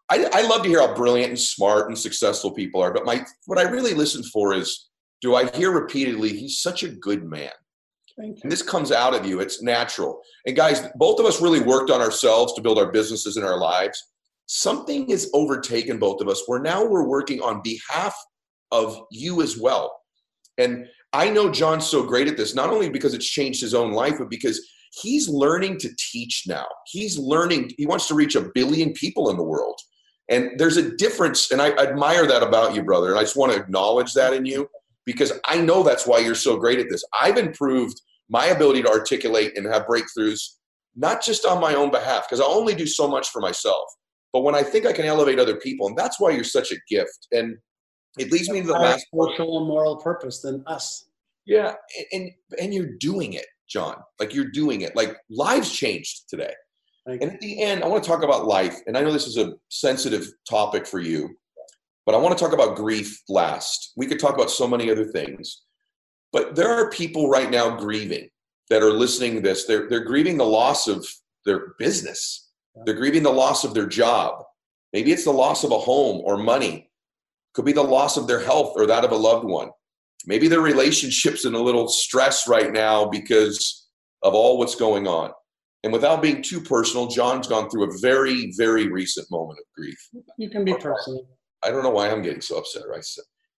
I, I love to hear how brilliant and smart and successful people are, but my what I really listen for is, do I hear repeatedly, he's such a good man? Thank you. And this comes out of you. It's natural. And guys, both of us really worked on ourselves to build our businesses and our lives. Something has overtaken both of us where now we're working on behalf of you as well. And I know John's so great at this, not only because it's changed his own life, but because he's learning to teach now. He's learning, he wants to reach a billion people in the world. And there's a difference, and I admire that about you, brother. And I just want to acknowledge that in you, because I know that's why you're so great at this. I've improved my ability to articulate and have breakthroughs, not just on my own behalf, because I only do so much for myself, but when I think I can elevate other people, and that's why you're such a gift. And it leads me to the last social and moral purpose than us. Yeah, and and you're doing it, John. Like, you're doing it. Like, lives changed today. And at the end, I want to talk about life. And I know this is a sensitive topic for you, but I want to talk about grief last. We could talk about so many other things. But there are people right now grieving that are listening to this. They're, they're grieving the loss of their business. They're grieving the loss of their job. Maybe it's the loss of a home or money. Could be the loss of their health or that of a loved one. Maybe their relationship's in a little stress right now because of all what's going on. And without being too personal, John's gone through a very, very recent moment of grief. You can be personal. I don't know why I'm getting so upset, right?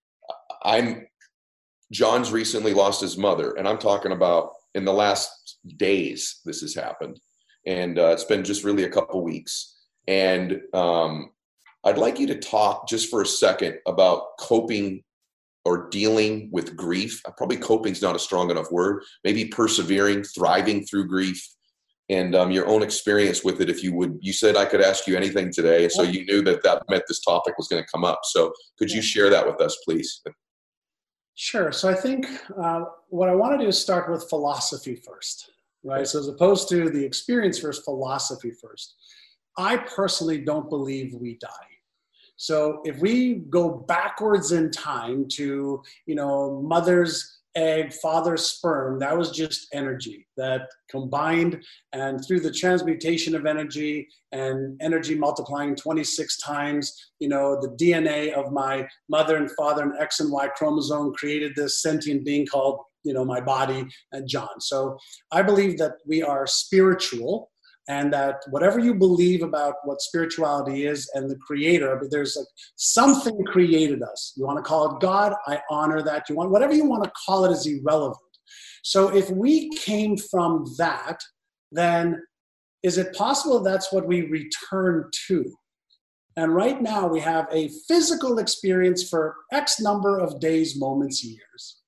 I'm, John's recently lost his mother, and I'm talking about in the last days this has happened. And uh, it's been just really a couple weeks. And um, I'd like you to talk just for a second about coping or dealing with grief. Probably coping is not a strong enough word. Maybe persevering, thriving through grief, and um, your own experience with it. If you would, you said I could ask you anything today, and so you knew that that meant this topic was going to come up. So could you share that with us, please? Sure. So I think uh, what I want to do is start with philosophy first, right? So as opposed to the experience first, philosophy first. I personally don't believe we die. So if we go backwards in time to, you know, mother's egg, father's sperm, that was just energy that combined, and through the transmutation of energy and energy multiplying twenty-six times, you know, the D N A of my mother and father and X and Y chromosome created this sentient being called, you know, my body and John. So I believe that we are spiritual, and that whatever you believe about what spirituality is and the creator, but there's like something created us. You want to call it God, I honor that. You want, whatever you want to call it is irrelevant. So if we came from that, then is it possible that's what we return to? And right now we have a physical experience for X number of days, moments, years.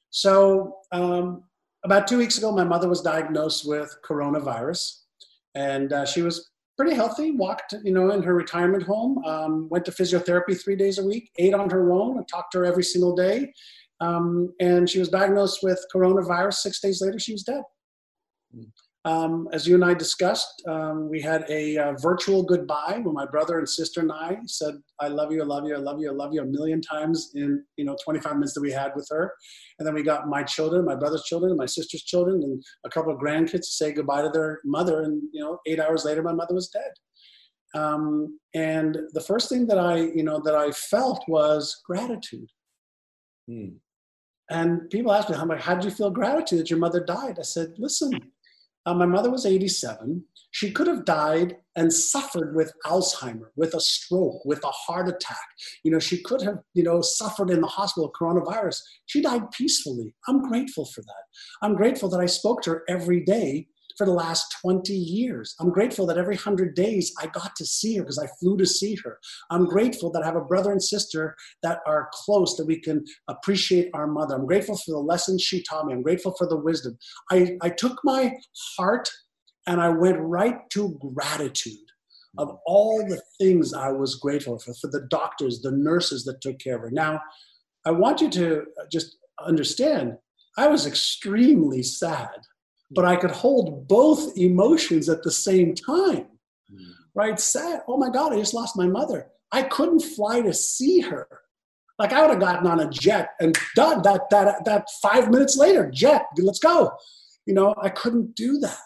So um, about two weeks ago, my mother was diagnosed with coronavirus. And uh, she was pretty healthy, walked, you know, in her retirement home, um, went to physiotherapy three days a week, ate on her own, and talked to her every single day. Um, and she was diagnosed with coronavirus. Six days later, she was dead. Mm. Um, as you and I discussed, um, we had a uh, virtual goodbye when my brother and sister and I said, I love you, I love you, I love you, I love you a million times in, you know, twenty-five minutes that we had with her. And then we got my children, my brother's children, my sister's children, and a couple of grandkids to say goodbye to their mother. And, you know, eight hours later, my mother was dead. Um, and the first thing that I, you know, that I felt was gratitude. Hmm. And people ask me, how, how did you feel gratitude that your mother died? I said, listen, Uh, my mother was eighty-seven. She could have died and suffered with Alzheimer, with a stroke, with a heart attack. You know, she could have, you know, suffered in the hospital, coronavirus. She died peacefully. I'm grateful for that. I'm grateful that I spoke to her every day for the last twenty years. I'm grateful that every one hundred days I got to see her because I flew to see her. I'm grateful that I have a brother and sister that are close, that we can appreciate our mother. I'm grateful for the lessons she taught me. I'm grateful for the wisdom. I, I took my heart and I went right to gratitude of all the things I was grateful for, for the doctors, the nurses that took care of her. Now, I want you to just understand, I was extremely sad, but I could hold both emotions at the same time, mm. right? Sad, oh my God, I just lost my mother. I couldn't fly to see her. Like I would have gotten on a jet and done that, that, that five minutes later, jet, let's go. You know, I couldn't do that.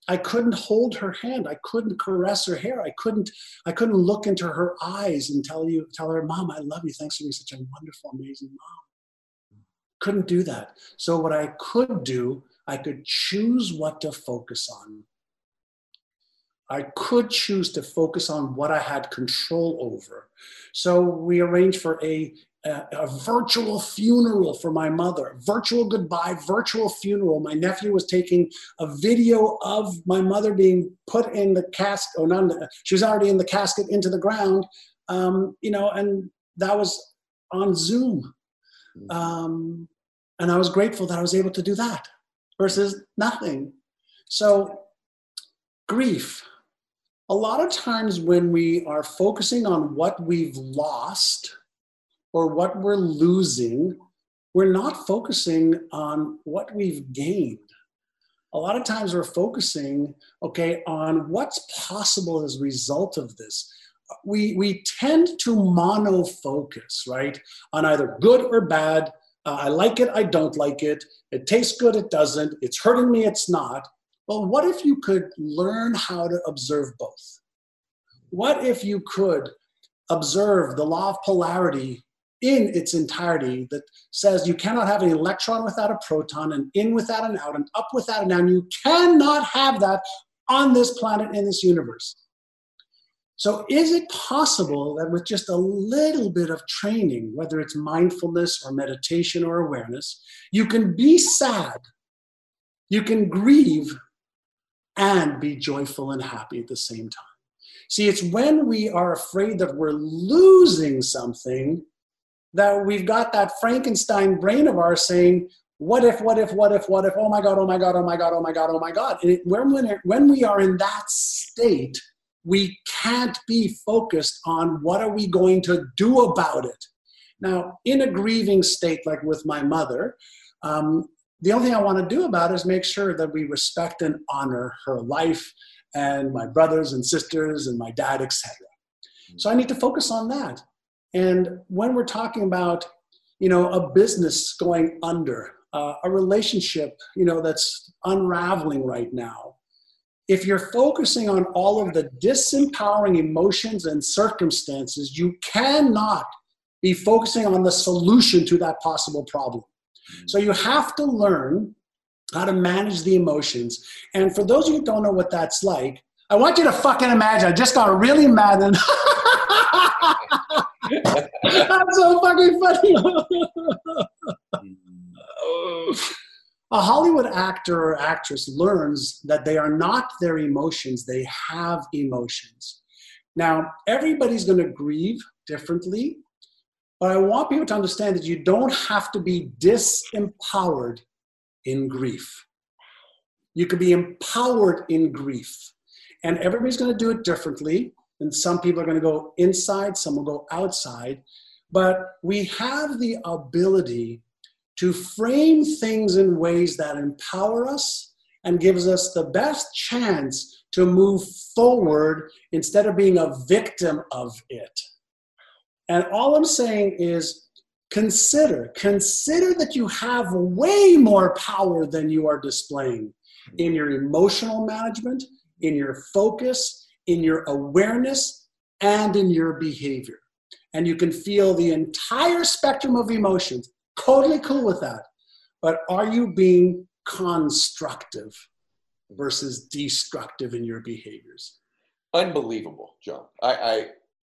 I couldn't hold her hand. I couldn't caress her hair. I couldn't, I couldn't look into her eyes and tell you, tell her, Mom, I love you. Thanks for being such a wonderful, amazing mom. Couldn't do that. So what I could do, I could choose what to focus on. I could choose to focus on what I had control over. So we arranged for a, a, a virtual funeral for my mother, virtual goodbye, virtual funeral. My nephew was taking a video of my mother being put in the casket, or not, she was already in the casket into the ground, um, you know, and that was on Zoom. Um, and I was grateful that I was able to do that versus nothing. So grief. A lot of times when we are focusing on what we've lost or what we're losing, we're not focusing on what we've gained. A lot of times we're focusing, okay, on what's possible as a result of this. We, we tend to mono-focus, right, on either good or bad. Uh, I like it, I don't like it. It tastes good, it doesn't. It's hurting me, it's not. Well, what if you could learn how to observe both? What if you could observe the law of polarity in its entirety that says you cannot have an electron without a proton, an in without an out, an up without an down. You cannot have that on this planet, in this universe. So is it possible that with just a little bit of training, whether it's mindfulness or meditation or awareness, you can be sad, you can grieve, and be joyful and happy at the same time? See, it's when we are afraid that we're losing something that we've got that Frankenstein brain of ours saying, what if, what if, what if, what if, oh my God, oh my God, oh my God, oh my God, oh my God. And it, when, when, when we are in that state, we can't be focused on what are we going to do about it. Now, in a grieving state like with my mother, um, the only thing I want to do about it is make sure that we respect and honor her life and my brothers and sisters and my dad, et cetera. So I need to focus on that. And when we're talking about, you know, a business going under, uh, a relationship, you know, that's unraveling right now, if you're focusing on all of the disempowering emotions and circumstances, you cannot be focusing on the solution to that possible problem. So you have to learn how to manage the emotions. And for those of you who don't know what that's like, I want you to fucking imagine, I just got really mad and that's so fucking funny. A Hollywood actor or actress learns that they are not their emotions, they have emotions. Now, everybody's going to grieve differently, but I want people to understand that you don't have to be disempowered in grief. You can be empowered in grief. And everybody's going to do it differently. And some people are going to go inside, some will go outside. But we have the ability to frame things in ways that empower us and gives us the best chance to move forward instead of being a victim of it. And all I'm saying is consider, consider that you have way more power than you are displaying in your emotional management, in your focus, in your awareness, and in your behavior. And you can feel the entire spectrum of emotions. Totally cool with that. But are you being constructive versus destructive in your behaviors? Unbelievable, John. I, I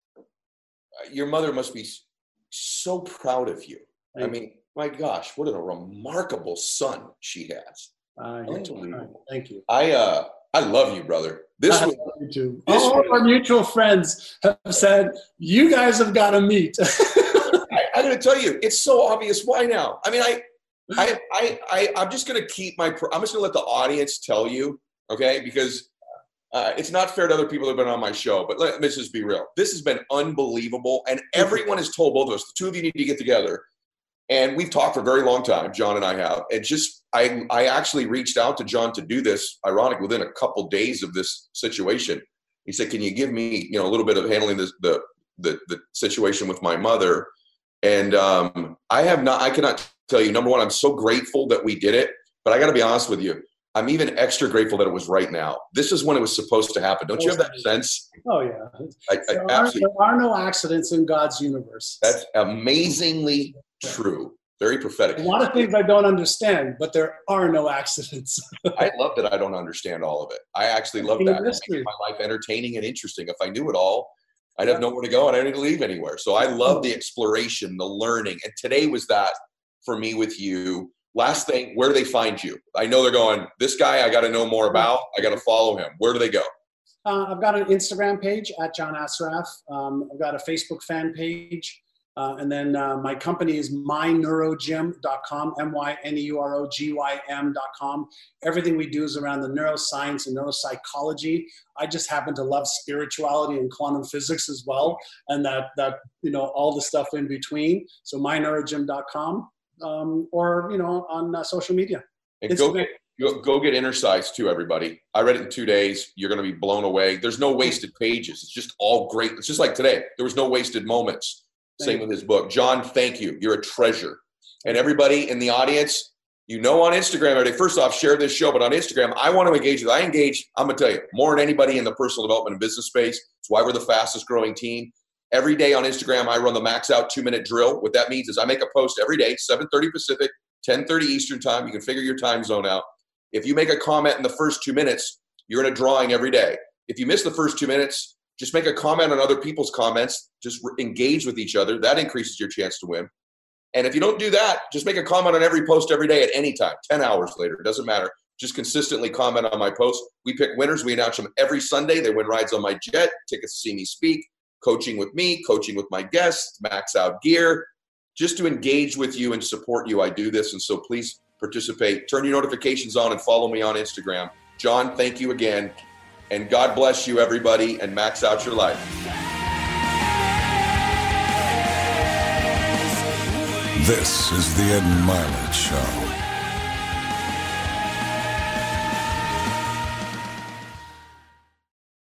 your mother must be so proud of you. Thank I mean, my gosh, what a remarkable son she has. Uh, Unbelievable. Thank you. I uh, I love you, brother. This I was, love you too. All of our mutual friends have said, you guys have got to meet. I, I got to tell you, it's so obvious why now. I mean, I, I, I, I I'm just going to keep my. I'm just going to let the audience tell you, okay? Because uh, it's not fair to other people that have been on my show. But let, let's just be real. This has been unbelievable, and everyone has told both of us. The two of you need to get together. And we've talked for a very long time, John and I have. And just, I, I actually reached out to John to do this, ironic, within a couple days of this situation. He said, can you give me, you know, a little bit of handling this, the, the, the situation with my mother? And um, I have not, I cannot tell you, number one, I'm so grateful that we did it, but I got to be honest with you. I'm even extra grateful that it was right now. This is when it was supposed to happen. Don't you have that sense? Oh, yeah. I, I there, are, absolutely, there are no accidents in God's universe. That's amazingly true. Very prophetic. A lot of things I don't understand, but there are no accidents. I love that I don't understand all of it. I actually love that. It makes my life entertaining and interesting. If I knew it all, I'd have nowhere to go and I didn't leave anywhere. So I love the exploration, the learning. And today was that for me with you. Last thing, where do they find you? I know they're going, this guy I got to know more about. I got to follow him. Where do they go? Uh, I've got an Instagram page at John Assaraf. Um, I've got a Facebook fan page. Uh, and then uh, my company is my neurogym dot com, M Y N E U R O G Y M dot com. Everything we do is around the neuroscience and neuropsychology. I just happen to love spirituality and quantum physics as well, and that, that you know, all the stuff in between. So my neurogym dot com, um, or, you know, on uh, social media. And go get, go, go get Inner Size too, everybody. I read it in two days. You're going to be blown away. There's no wasted pages. It's just all great. It's just like today. There was no wasted moments. Same with his book. John, thank you. You're a treasure. And everybody in the audience, you know, on Instagram, every day, first off, share this show, but on Instagram, I want to engage with, I engage, I'm going to tell you, more than anybody in the personal development and business space. It's why we're the fastest growing team. Every day on Instagram, I run the Max Out two minute drill. What that means is I make a post every day, seven thirty Pacific, ten thirty Eastern time. You can figure your time zone out. If you make a comment in the first two minutes, you're in a drawing every day. If you miss the first two minutes, just make a comment on other people's comments. Just re- engage with each other. That increases your chance to win. And if you don't do that, just make a comment on every post every day at any time, ten hours later. It doesn't matter. Just consistently comment on my posts. We pick winners. We announce them every Sunday. They win rides on my jet, tickets to see me speak, coaching with me, coaching with my guests, Max Out gear. Just to engage with you and support you, I do this. And so please participate. Turn your notifications on and follow me on Instagram. John, thank you again. And God bless you, everybody, and max out your life. This is the Ed Mylett Show.